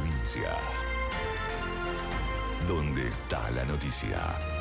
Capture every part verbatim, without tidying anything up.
provincia. ¿Dónde está la noticia?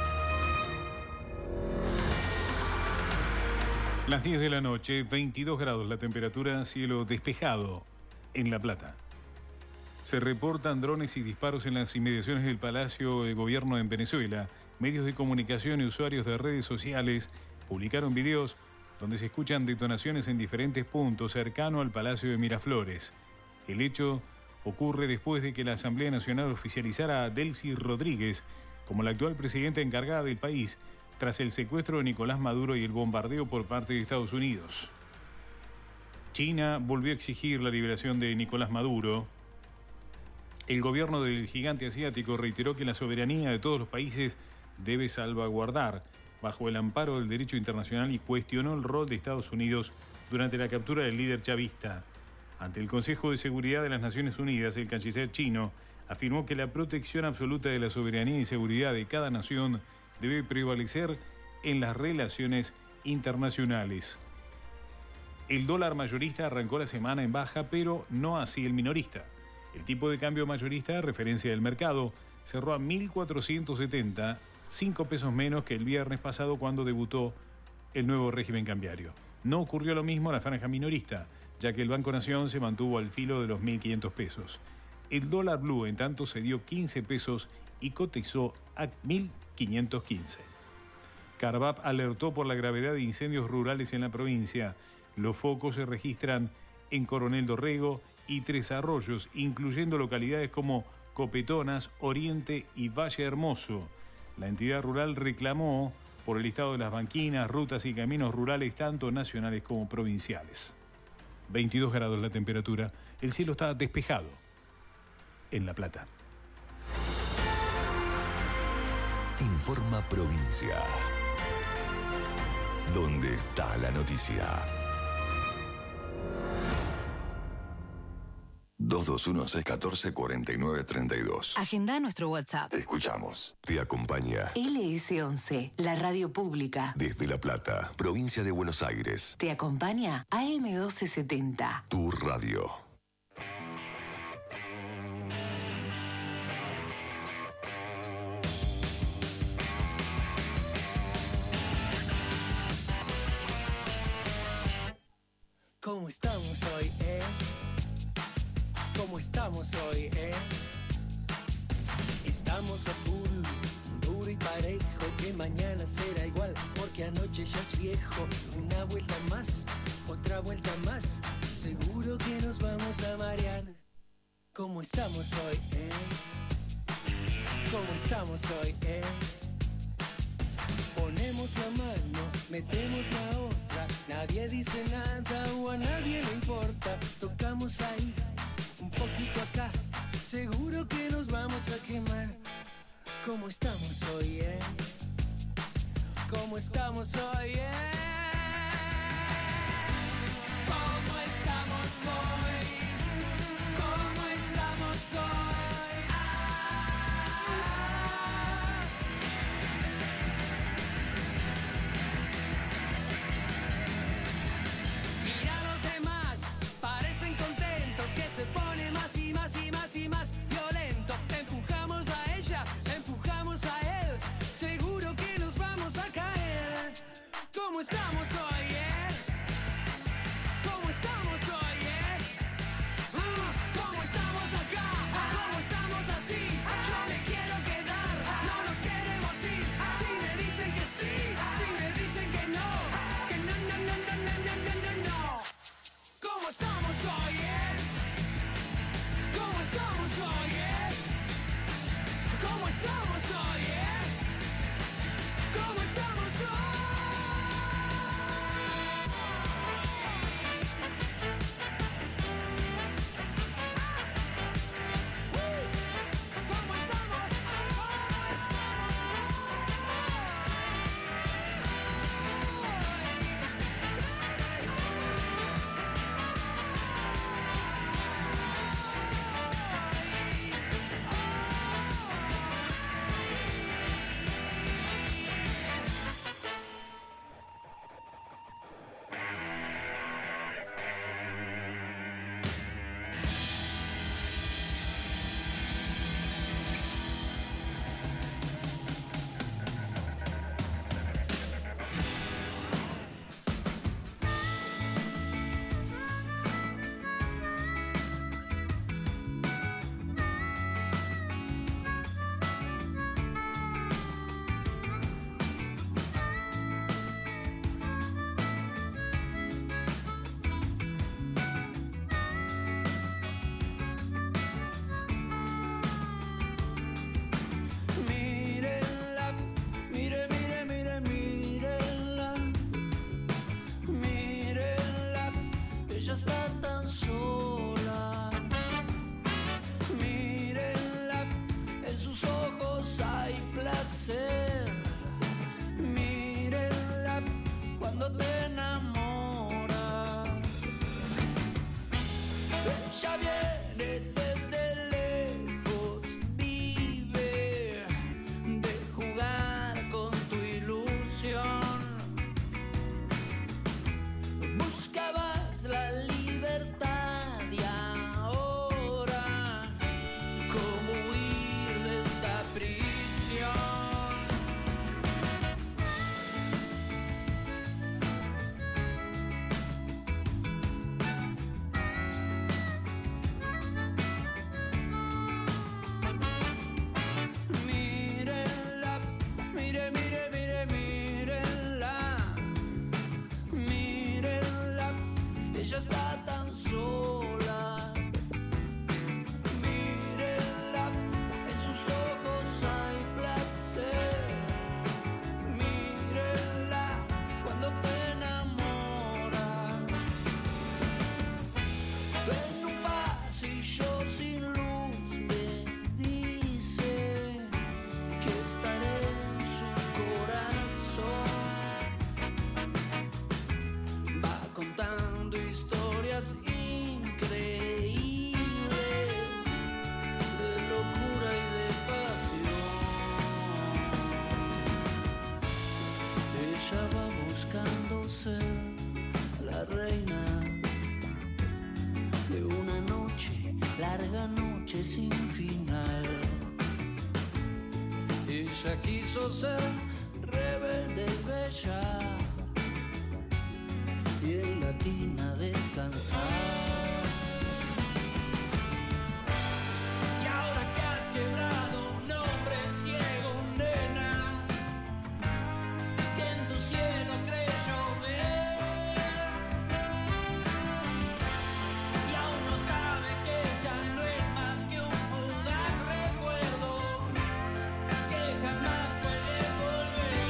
Las diez de la noche, veintidós grados la temperatura, cielo despejado en La Plata. Se reportan drones y disparos en las inmediaciones del Palacio de Gobierno en Venezuela. Medios de comunicación y usuarios de redes sociales publicaron videos donde se escuchan detonaciones en diferentes puntos cercano al Palacio de Miraflores. El hecho ocurre después de que la Asamblea Nacional oficializara a Delcy Rodríguez como la actual presidenta encargada del país tras el secuestro de Nicolás Maduro y el bombardeo por parte de Estados Unidos. China volvió a exigir la liberación de Nicolás Maduro. El gobierno del gigante asiático reiteró que la soberanía de todos los países debe salvaguardar bajo el amparo del derecho internacional y cuestionó el rol de Estados Unidos durante la captura del líder chavista. Ante el Consejo de Seguridad de las Naciones Unidas, el canciller chino afirmó que la protección absoluta de la soberanía y seguridad de cada nación debe prevalecer en las relaciones internacionales. El dólar mayorista arrancó la semana en baja, pero no así el minorista. El tipo de cambio mayorista, referencia del mercado, cerró a mil cuatrocientos setenta, cinco pesos menos que el viernes pasado cuando debutó el nuevo régimen cambiario. No ocurrió lo mismo a la franja minorista, ya que el Banco Nación se mantuvo al filo de los mil quinientos pesos. El dólar blue, en tanto, cedió quince pesos y cotizó a mil quinientos quince. Carvap alertó por la gravedad de incendios rurales en la provincia. Los focos se registran en Coronel Dorrego y Tres Arroyos, incluyendo localidades como Copetonas, Oriente y Valle Hermoso. La entidad rural reclamó por el estado de las banquinas, rutas y caminos rurales, tanto nacionales como provinciales. veintidós grados la temperatura, el cielo está despejado en La Plata. Informa Provincia. ¿Dónde está la noticia? dos dos uno, seis uno cuatro, cuatro nueve tres dos. Agenda nuestro WhatsApp. Te escuchamos. Te acompaña L S once, la radio pública. desde La Plata, provincia de Buenos Aires. Te acompaña A M doce setenta. Tu radio. ¿Cómo estamos hoy, eh? ¿Cómo estamos hoy, eh? Estamos a full, duro y parejo, que mañana será igual, porque anoche ya es viejo. Una vuelta más, otra vuelta más, seguro que nos vamos a marear. ¿Cómo estamos hoy, eh? ¿Cómo estamos hoy, eh? Ponemos la mano, metemos la otra, nadie dice nada o a nadie le importa. Tocamos ahí, un poquito acá, seguro que nos vamos a quemar. ¿Cómo estamos hoy, eh? ¿Cómo estamos hoy, eh? ¿Cómo estamos hoy? ¿Cómo estamos hoy? Ah. Mira a los demás, parecen contentos, que se pone más y más y más y más violento. Empujamos a ella, empujamos a él, seguro que nos vamos a caer. ¿Cómo estamos hoy, eh? ¿Cómo estamos hoy, eh? Ah, ¿cómo estamos acá? Ella quiso ser rebelde y bella y en la tina descansar. Y ahora que has quebrado un hombre ciego, nena, que en tu cielo creyó ver, y aún no sabe que ya no es más que un fugaz recuerdo que jamás puede volver.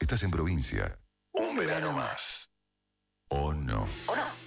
Estás en provincia. Un verano más. ¿O no? ¿O no?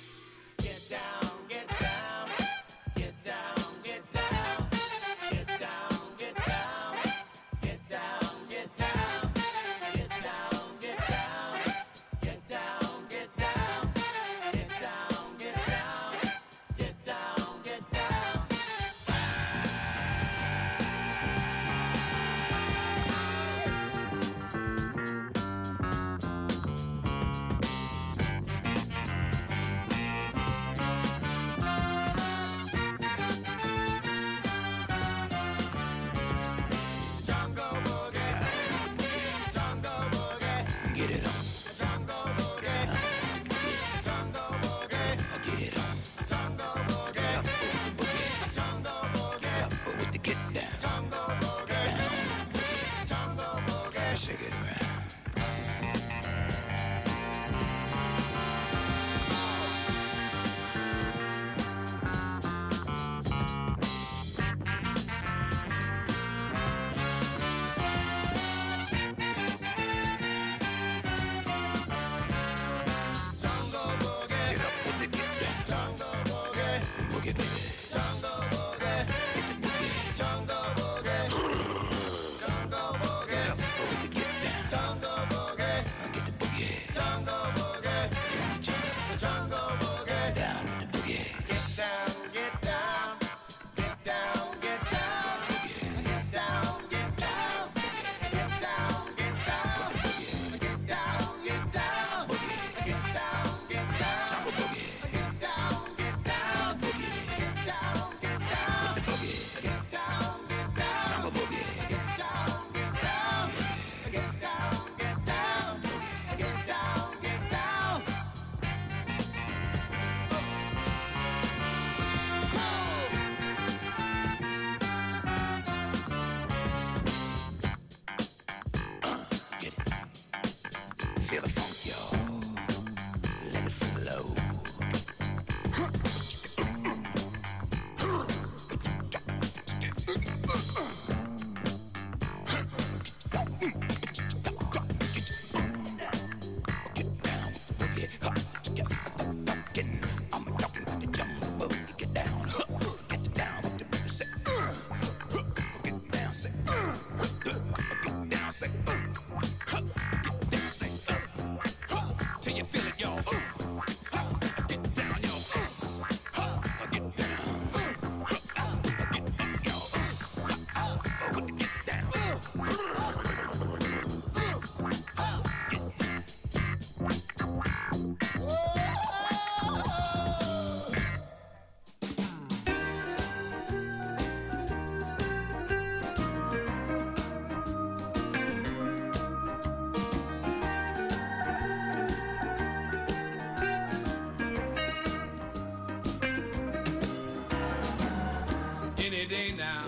Any day now,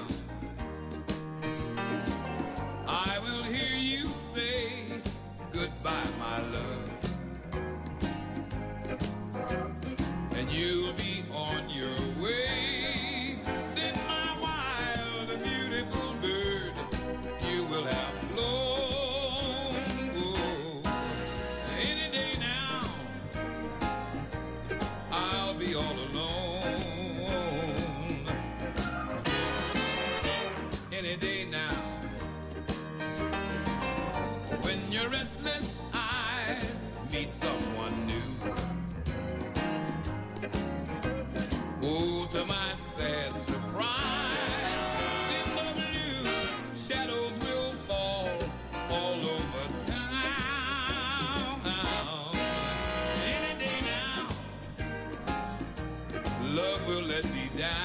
I will hear you say goodbye, my love, and you'll be on your way. Then my wild and beautiful bird, you will have flown. Oh, any day now, I'll be all alone. Any day now, when your restless eyes meet someone new. Oh, to my sad surprise, in the blue shadows will fall all over town. Any day now, love will let me down.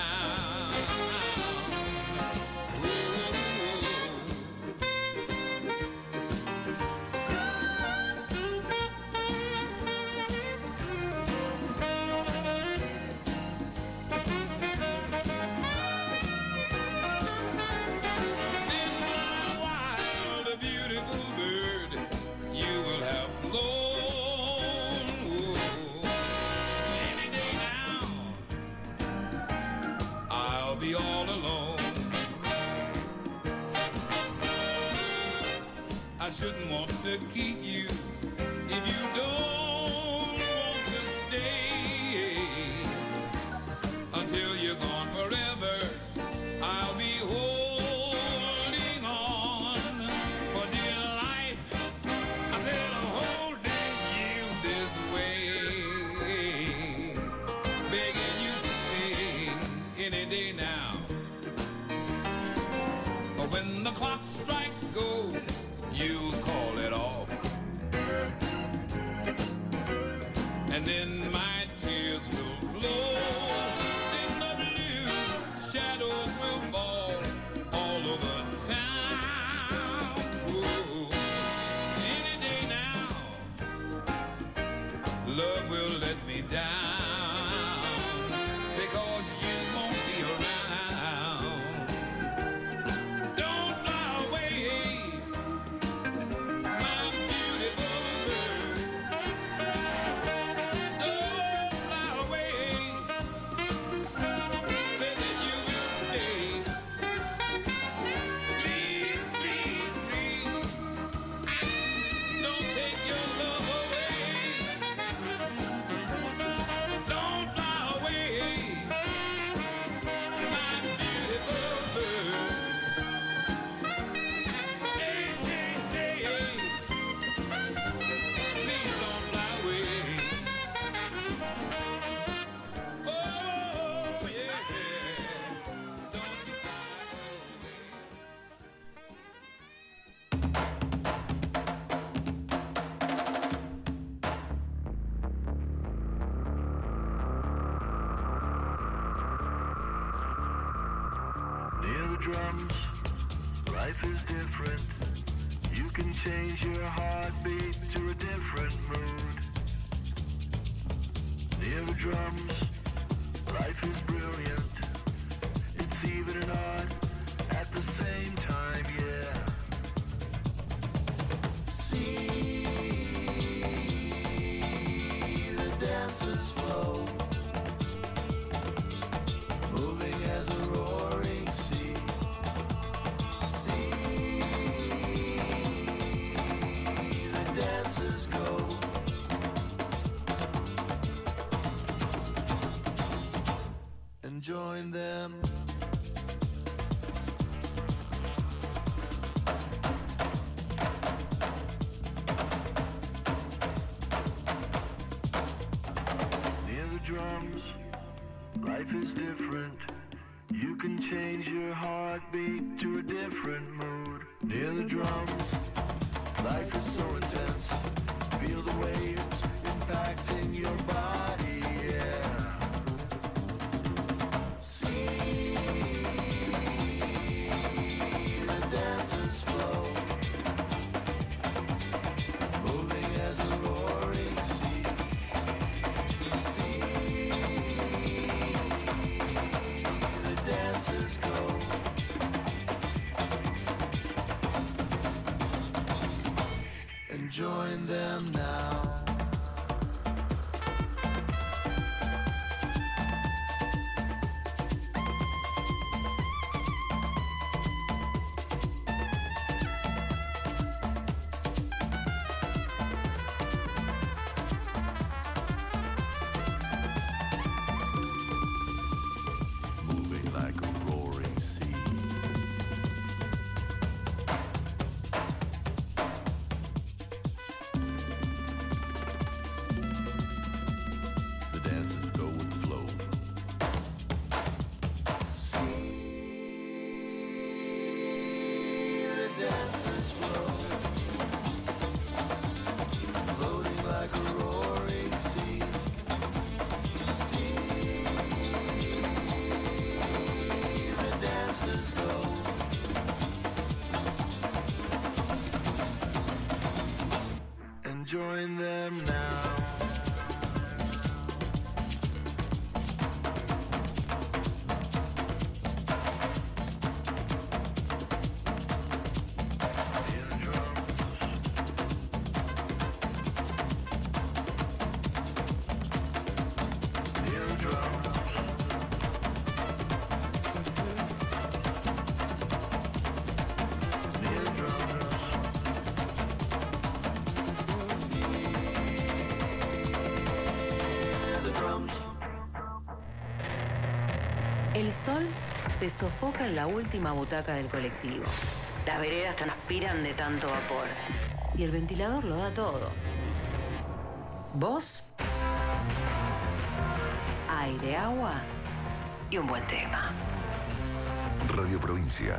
and then my tears will flow. Then the blue shadows will fall all over town. Whoa. Any day now, love will let me down because you won't be around. Don't fly away, my beautiful bird. Don't fly away. Say that you will stay. Please, please, please. Don't take your love away. Don't fly away, my beautiful bird. Stay, stay, stay. Please don't fly away. Oh, yeah. Don't you fly away. Near the drums, life is different. You can change your heartbeat to a different mood. Near the drums, life is brilliant. It's even an art at the same time, yeah. See the dancers flow, moving as a roaring sea. See the dancers go, and join them. Near the drums, life is different. You can change your heartbeat to a different mood. Near the drums, life is so intense. Feel the waves impacting your body, yeah. See the dancers flow, moving as a roaring sea. See the dancers go, and join them now. Moving like a roaring sea. The dancers go with the flow. See the dancers flow, floating like a roaring sea. See the dancers go, and join them now. Near the drums, near the drums, near the drums. Near the drums. El sol te sofoca en la última butaca del colectivo. Las veredas transpiran de tanto vapor. Y el ventilador lo da todo. Vos, aire, agua y un buen tema. Radio Provincia.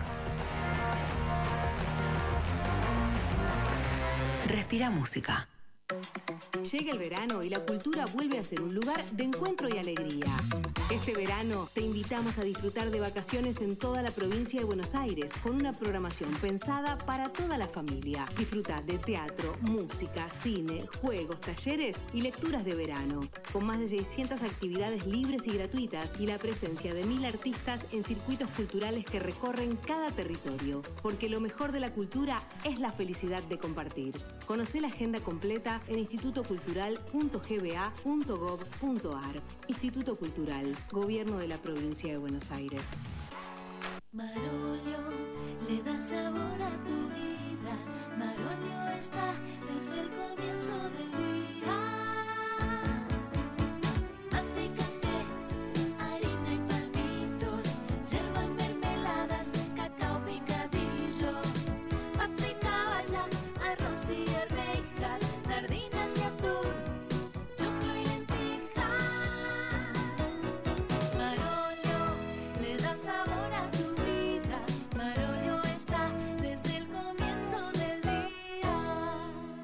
Respira música. Llega el verano y la cultura vuelve a ser un lugar de encuentro y alegría. Este verano te invitamos a disfrutar de vacaciones en toda la provincia de Buenos Aires con una programación pensada para toda la familia. Disfruta de teatro, música, cine, juegos, talleres y lecturas de verano, con más de seiscientas actividades libres y gratuitas y la presencia de mil artistas en circuitos culturales que recorren cada territorio, porque lo mejor de la cultura es la felicidad de compartir. Conocé la agenda completa en instituto cultural punto g b a punto gov punto a r. Instituto Cultural, Gobierno de la Provincia de Buenos Aires. Marolio le da sabor a tu vida. Marolio está desde el comienzo del día. Mate y café, harina y palmitos, yerba, mermeladas, cacao picadillo, pata y caballa, arroz y arvejas, sardinas y atún, choclo y lentejas. Marolio le da sabor a tu vida. Marolio está desde el comienzo del día.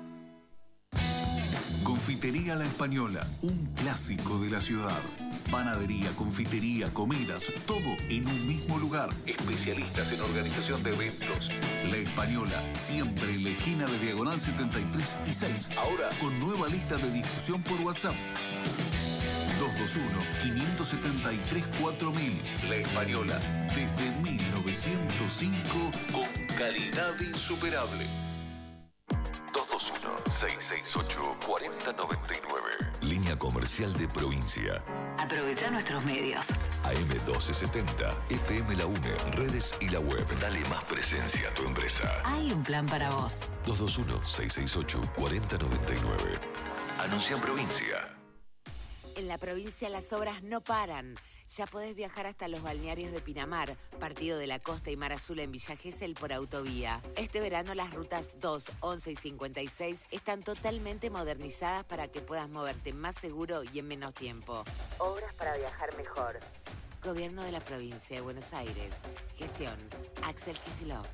Confitería La Española, un clásico de la ciudad. Panadería, confitería, comidas, todo en un mismo lugar. Especialistas en organización de eventos. La Española, siempre en la esquina de Diagonal setenta y tres y seis. Ahora con nueva lista de difusión por WhatsApp. dos dos uno, cinco siete tres, cuatro mil. La Española, desde mil novecientos cinco, con calidad insuperable. dos dos uno, seis seis ocho, cuatro cero nueve nueve. Línea comercial de provincia. Aprovecha nuestros medios. A M doce setenta, F M La UNE, redes y la web. Dale más presencia a tu empresa. Hay un plan para vos. dos dos uno, seis seis ocho, cuatro cero nueve nueve. Anuncia en provincia. En la provincia las obras no paran. Ya podés viajar hasta los balnearios de Pinamar, Partido de la Costa y Mar Azul en Villa Gesell por autovía. Este verano las rutas dos, once y cincuenta y seis están totalmente modernizadas para que puedas moverte más seguro y en menos tiempo. Obras para viajar mejor. Gobierno de la Provincia de Buenos Aires. Gestión Axel Kicillof.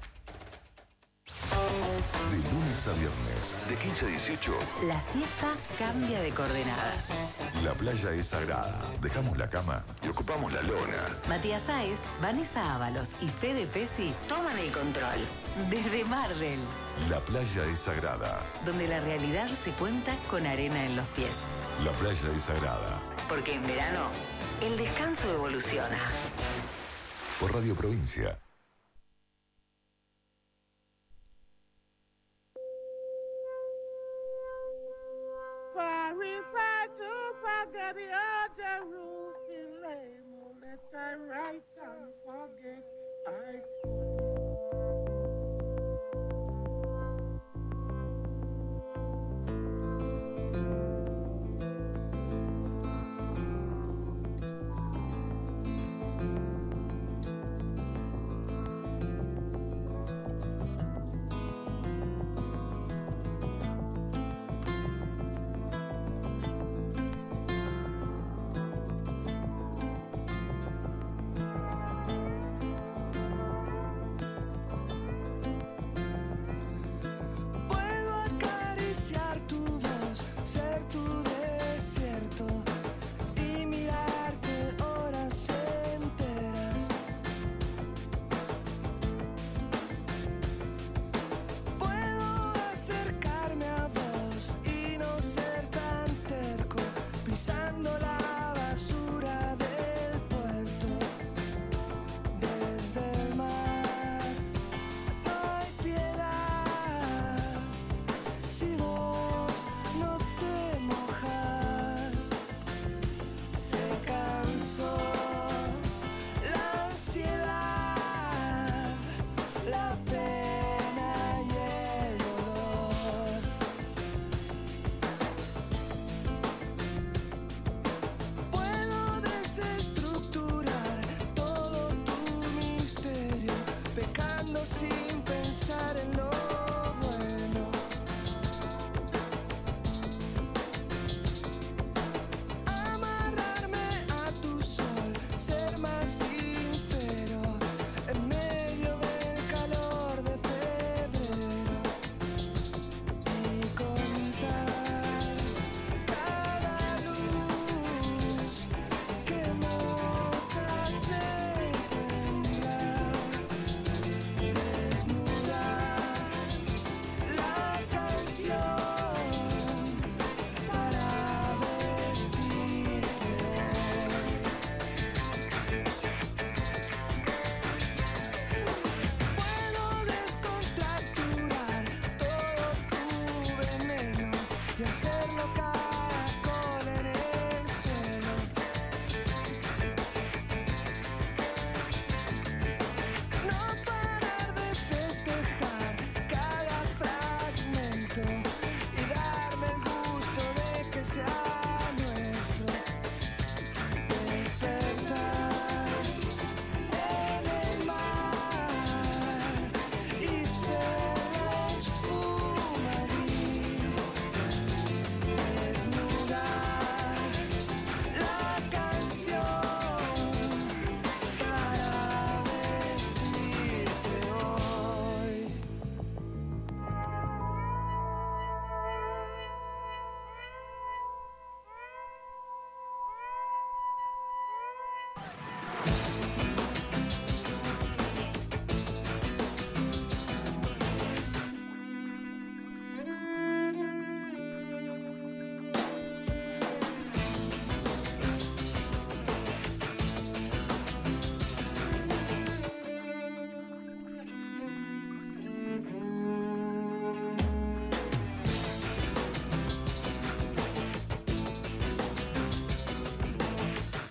De lunes a viernes, de quince a dieciocho, La siesta cambia de coordenadas. la playa es sagrada. Dejamos la cama y ocupamos la lona. Matías Sáez, Vanessa Ábalos y Fede Pesi toman el control. Desde Mardel, La playa es sagrada. donde la realidad se cuenta con arena en los pies. La playa es sagrada. Porque en verano, el descanso evoluciona. Por Radio Provincia. Qualified to forget your Jerusalem. Let I write and forget I.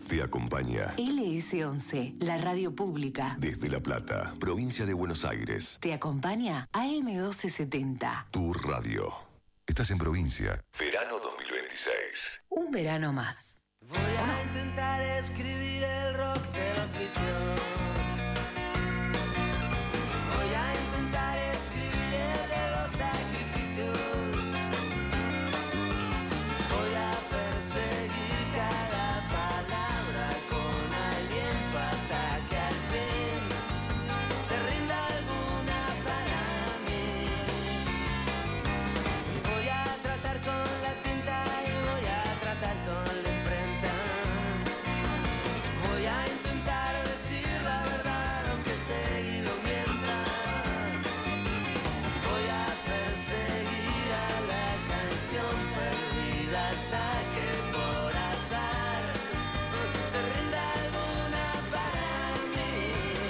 te acompaña. L S once, la radio pública. Desde La Plata, provincia de Buenos Aires. Te acompaña A M doce setenta. Tu radio. Estás en provincia. Verano dos mil veintiséis. Un verano más. Voy a intentar escribir el rock de los vicios. Voy a intentar escribir el de los sacrificios. Voy a perseguir cada palabra con aliento hasta que al fin se rinda alguna para mí. Voy a tratar con la tinta y voy a tratar con la imprenta. Voy a intentar decir la verdad aunque seguido mientras. Voy a perseguir a la canción perdida hasta que por azar se rinda alguna para mí.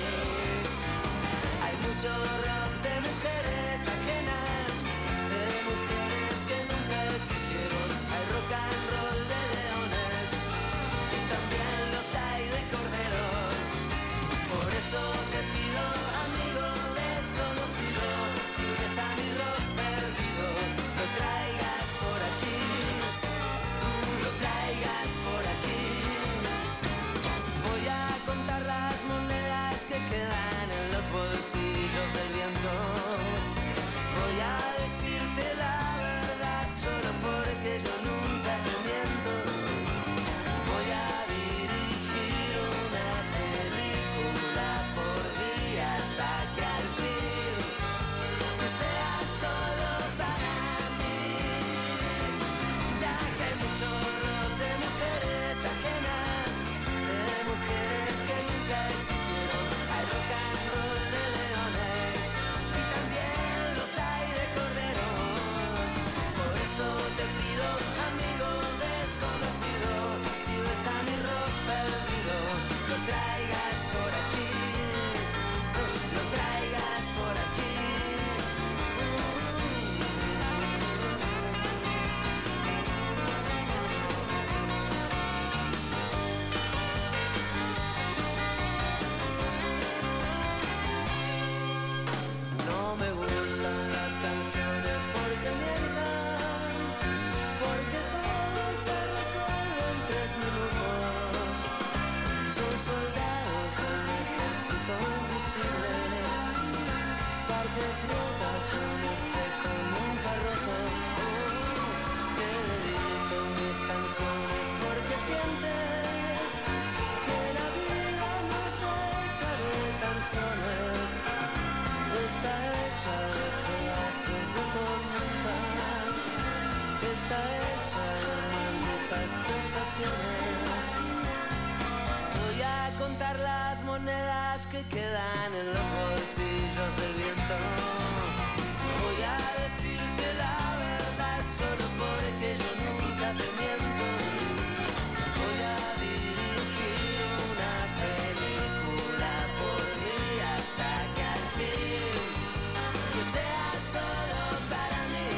Hay mucho rock de mujeres ajenas, de mujeres que nunca existieron. Hay rock and roll de leones y también los hay de corderos. Por eso te pido, amigo desconocido, si ves a mi rock perdido, lo traigas por aquí, lo traigas por aquí. Voy a contar las monedas que quedan en los bolsillos del viento. Voy a decirte la verdad solo porque yo nunca te miento. Voy a dirigir una película por día hasta que al fin sea solo para mí. Ya que hay mucho rock de mujeres ajenas, de mujeres que nunca existieron. Hay rock and roll de leones y también los hay de corderos. Por eso te pido, amigo desconocido, si ves a mi rock perdido, lo traigas por aquí, lo traigas por aquí. No me gustan las canciones porque mientan, porque todo se resuelve en tres minutos. Son soldados del ejército invisible, partes rotas de un espejo nunca roto. Te dedico mis canciones porque sientes que la vida no está hecha de canciones. Está hecha de pedazos de tormenta, está hecha de malditas sensaciones. Voy a contar las monedas que quedan en los bolsillos del viento. Voy a decirte la verdad solo porque yo nunca te miento. Voy a dirigir una película por día hasta que al fin que sea solo para mí.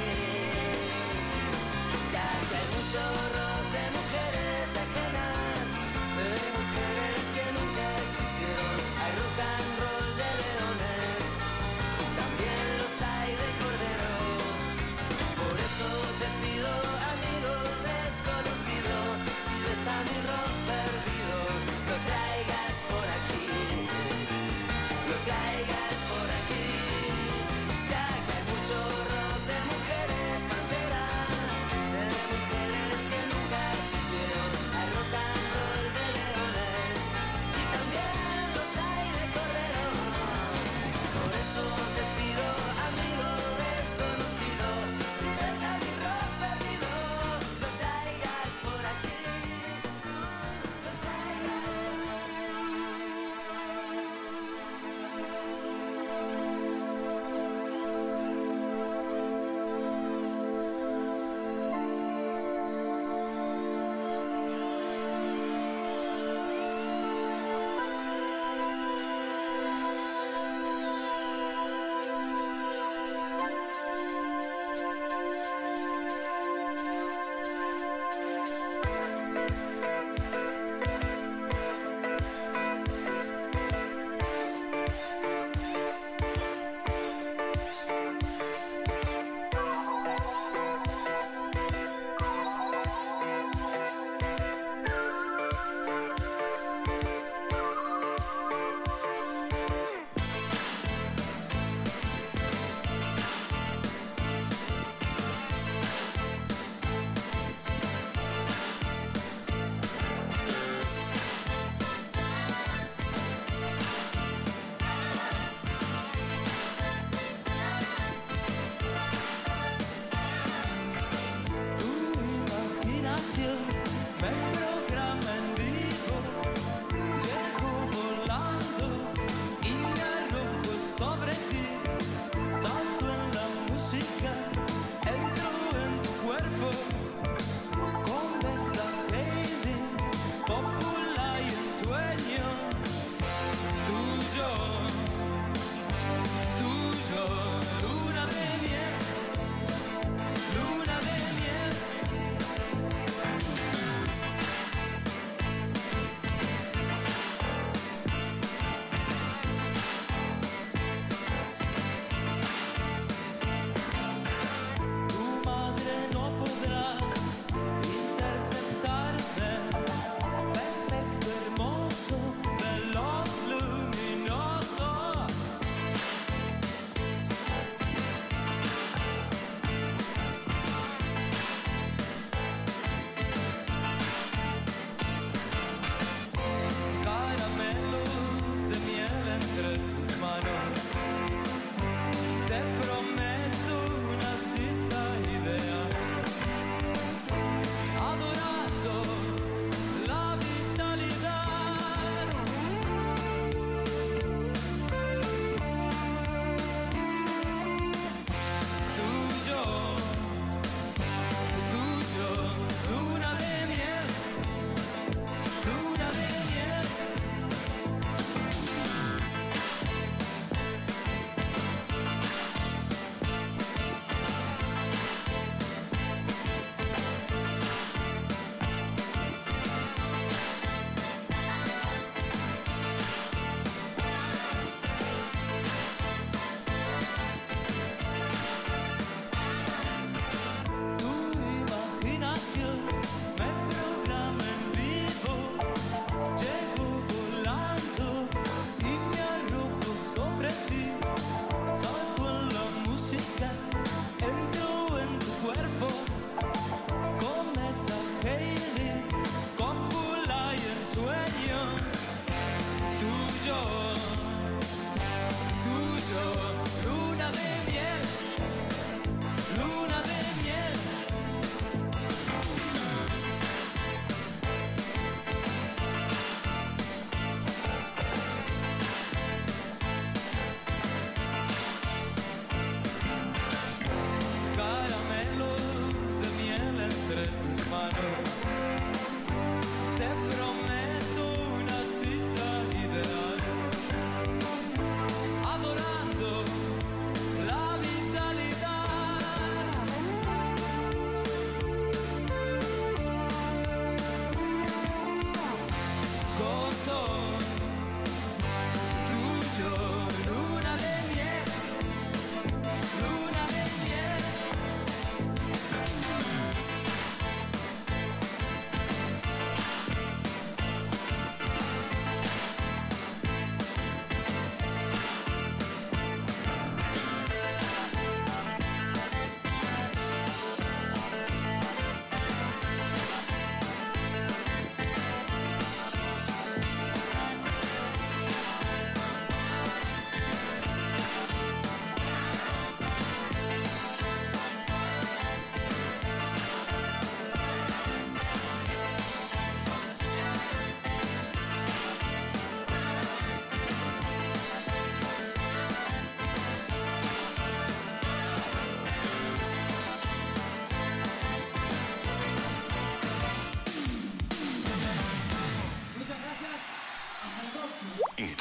Ya que hay mucho rock de mujeres ajenas, de mujeres que nunca existieron. Hay rock and roll de leones, también los hay de corderos. Por eso te pido, amigo desconocido, si ves a mi rock perdido, lo traigas por aquí, lo traigas por aquí. Ya que hay mucho rock de mujeres pantera, de mujeres que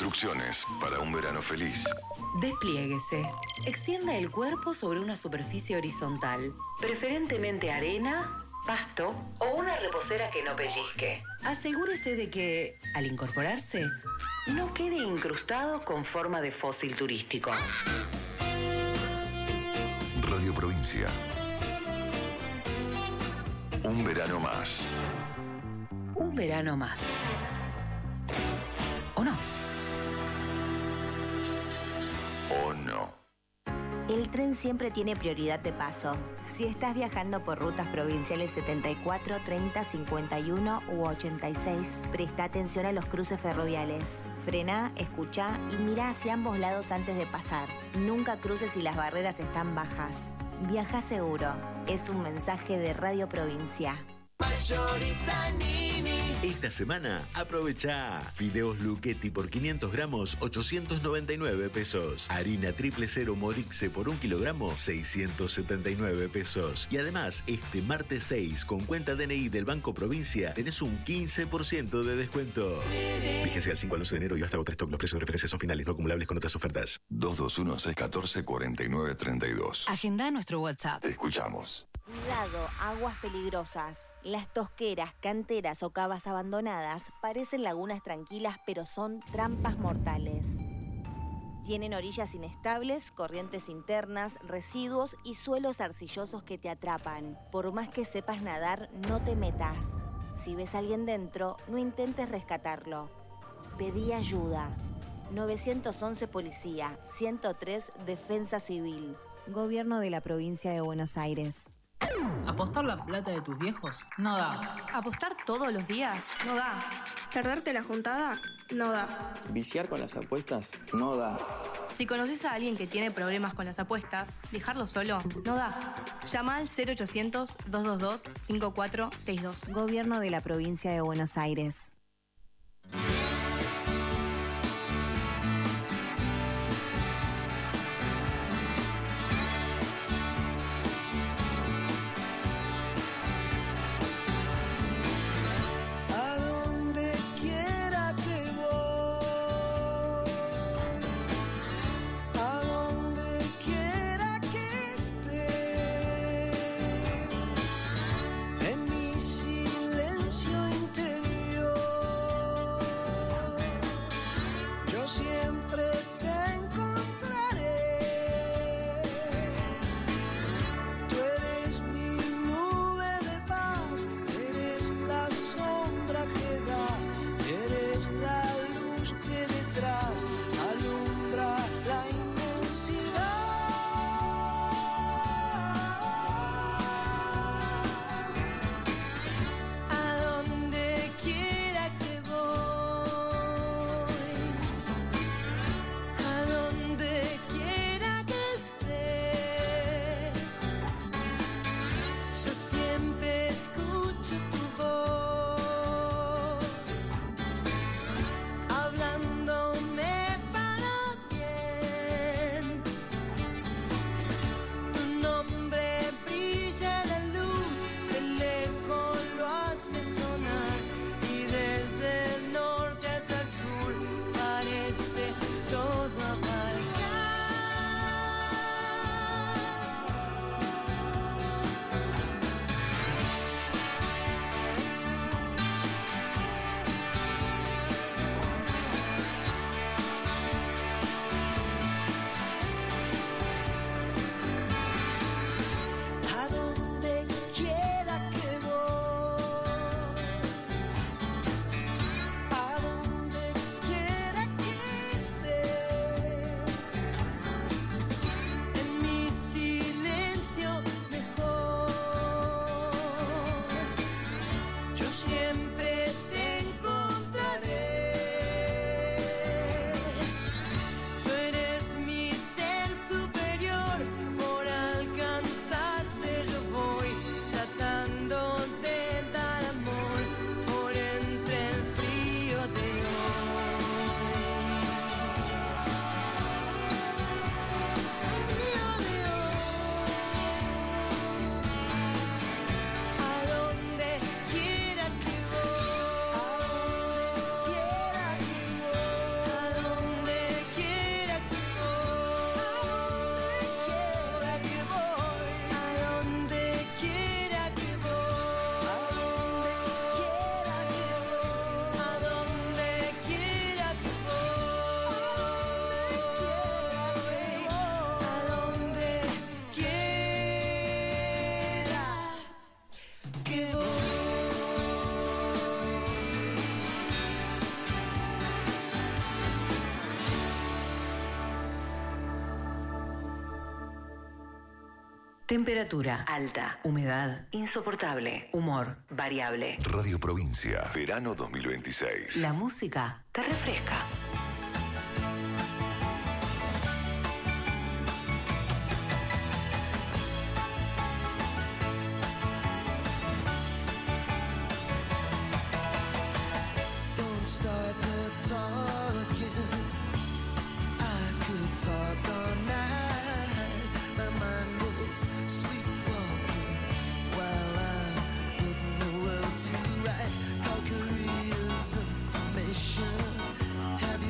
Instrucciones para un verano feliz. Despliéguese. Extienda el cuerpo sobre una superficie horizontal, preferentemente arena, pasto o una reposera que no pellizque. Asegúrese de que, al incorporarse, no quede incrustado con forma de fósil turístico. Radio Provincia. Un verano más. Un verano más. ¿O no? ¿O no? El tren siempre tiene prioridad de paso. Si estás viajando por rutas provinciales setenta y cuatro, treinta, cincuenta y uno u ochenta y seis, presta atención a los cruces ferroviales. Frená, escuchá y mirá hacia ambos lados antes de pasar. Nunca cruces si las barreras están bajas. Viaja seguro. Es un mensaje de Radio Provincia. Esta semana aprovecha fideos Luchetti por quinientos gramos, ochocientos noventa y nueve pesos. Harina triple cero Morixe por un kilogramo, seiscientos setenta y nueve pesos. Y además, este martes seis, con cuenta D N I del Banco Provincia, tenés un quince por ciento de descuento. Vigencia del cinco al once de enero y hasta agotar stock. Los precios de referencia son finales, no acumulables con otras ofertas. dos dos uno, seis uno cuatro, cuatro nueve tres dos. Agenda nuestro WhatsApp. Te escuchamos. Cuidado, aguas peligrosas. Las tosqueras, canteras o cavas abandonadas parecen lagunas tranquilas, pero son trampas mortales. Tienen orillas inestables, corrientes internas, residuos y suelos arcillosos que te atrapan. Por más que sepas nadar, no te metas. Si ves a alguien dentro, no intentes rescatarlo. Pedí ayuda. nueve once Policía, ciento tres Defensa Civil. Gobierno de la Provincia de Buenos Aires. ¿Apostar la plata de tus viejos? No da. ¿Apostar todos los días? No da. ¿Perderte la juntada? No da. ¿Viciar con las apuestas? No da. Si conoces a alguien que tiene problemas con las apuestas, dejarlo solo no da. Llama al cero ochocientos, dos dos dos, cinco cuatro seis dos. Gobierno de la Provincia de Buenos Aires. Temperatura alta, humedad insoportable, humor variable. Radio Provincia, verano dos mil veintiséis. La música te refresca. Don't start the talking. I could talk all night. My mind goes sleepwalking while I'm putting the world to right. Call careers information. Have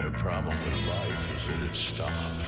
The problem with life is that it stops.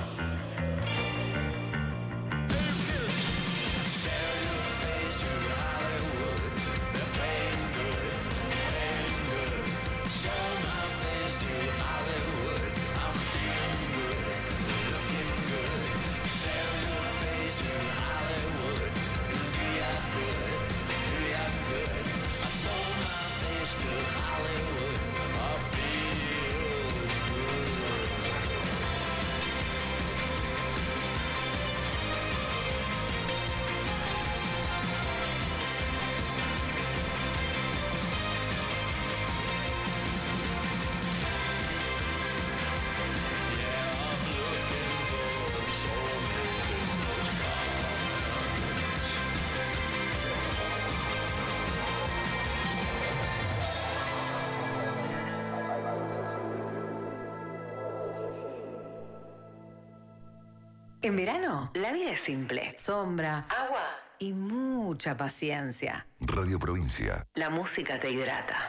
En verano, la vida es simple. Sombra, agua y mucha paciencia. Radio Provincia. La música te hidrata.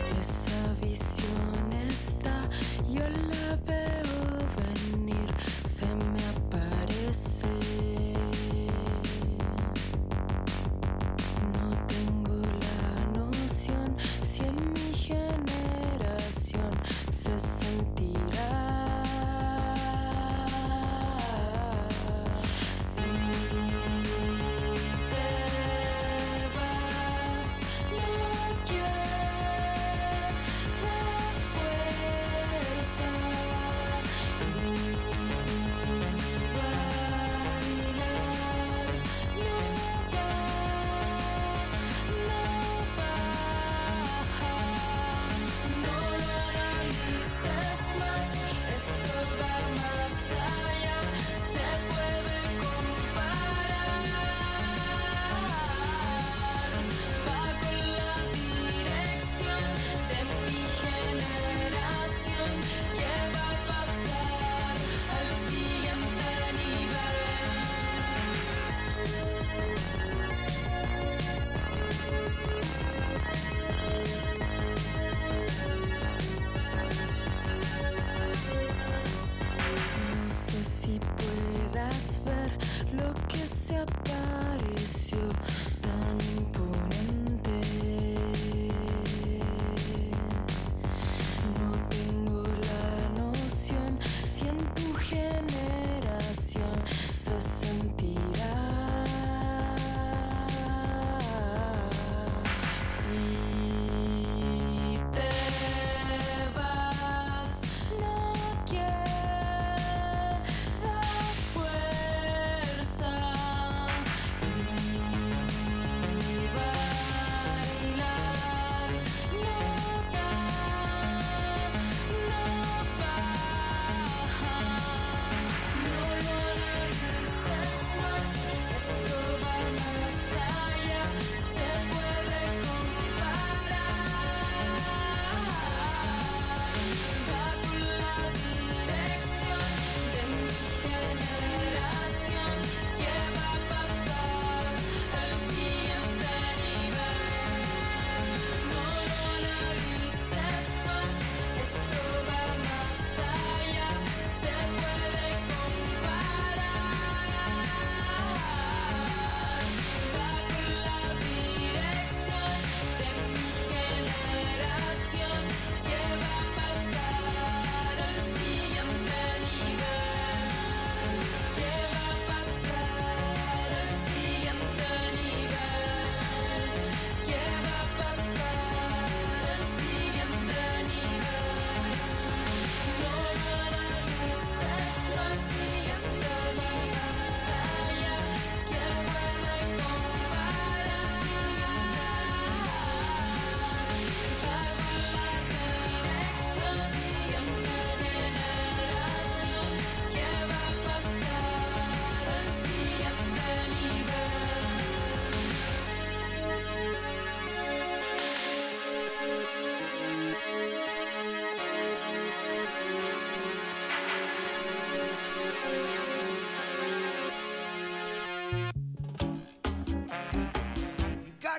Esa visión está, yo la veo venir.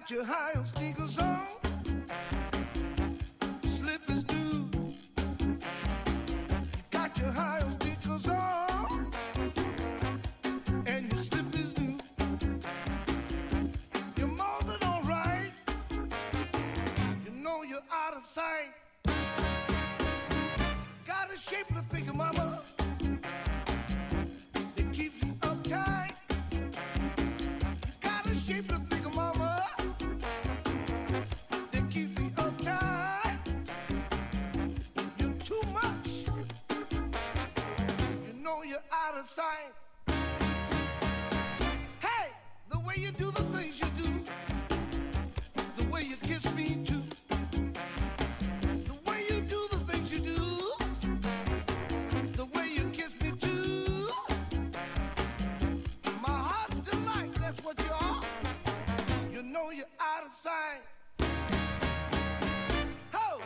Got your high heel sneakers on, slippers new. Got your high heel sneakers on, and your slippers new. You're more than all right. You know you're out of sight. Got a shapely figure, mama. That keeps me uptight. You got a shapely figure, mama. That keeps me uptight. You're too much. You know you're out of sight. Hey, the way you do the things you do, the way you kiss me too, the way you do the things you do, the way you kiss me too. My heart's delight, that's what you are. You know you're out of sight. Ho!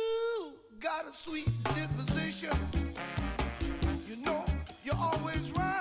You got a sweet disposition. You know you're always right.